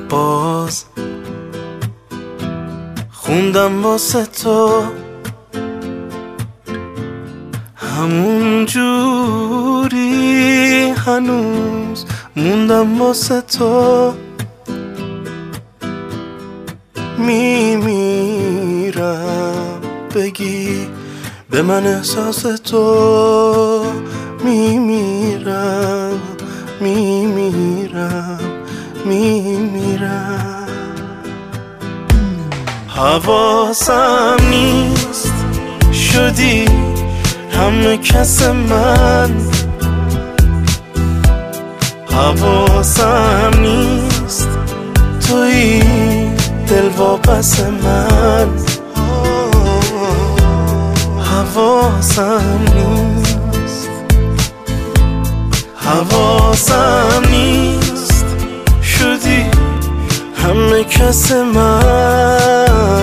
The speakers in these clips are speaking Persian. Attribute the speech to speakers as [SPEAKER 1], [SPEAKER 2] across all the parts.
[SPEAKER 1] باز خوندم واسه تو همون جوری هنوز موندم واسه تو میمیرم بگی به من احساس تو میمیرم حواسم نیست شدی همه کس من حواسم نیست توی دل واپس من حواسم نیست شدی همه کس من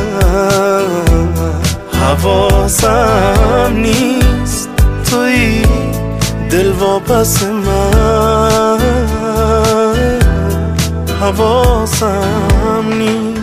[SPEAKER 1] حواسم نیست توی دل واپس من حواسم نیست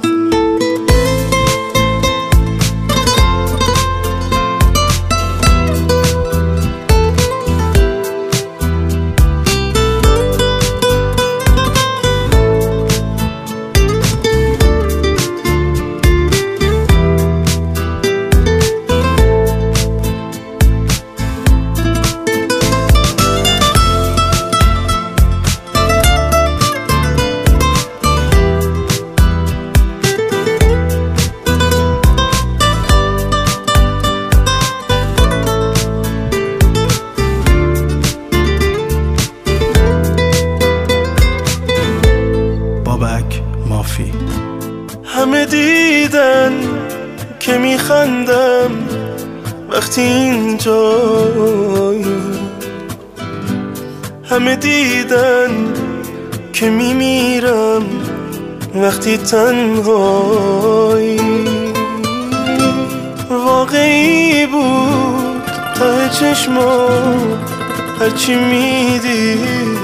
[SPEAKER 1] مافی همه دیدن که میخندم وقتی اینجایی همه دیدن که میمیرم وقتی تنهایی واقعی بود ته چشمام هرچی میدیدی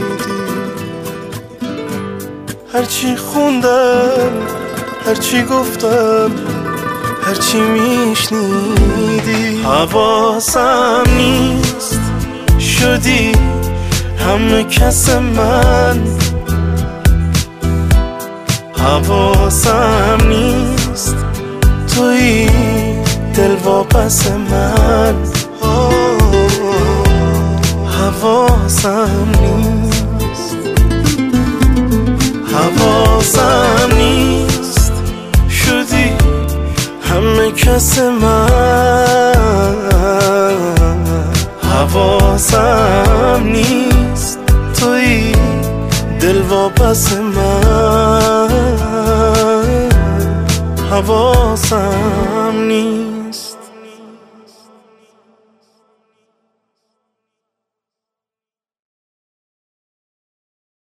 [SPEAKER 1] هرچی خوندم هرچی گفتم هرچی میشنیدی حواسم نیست شدی همه کس من حواسم نیست توی دل واپس من حواسم نیست شدی همه کس من حواسم نیست توی دل واپس من حواسم نیست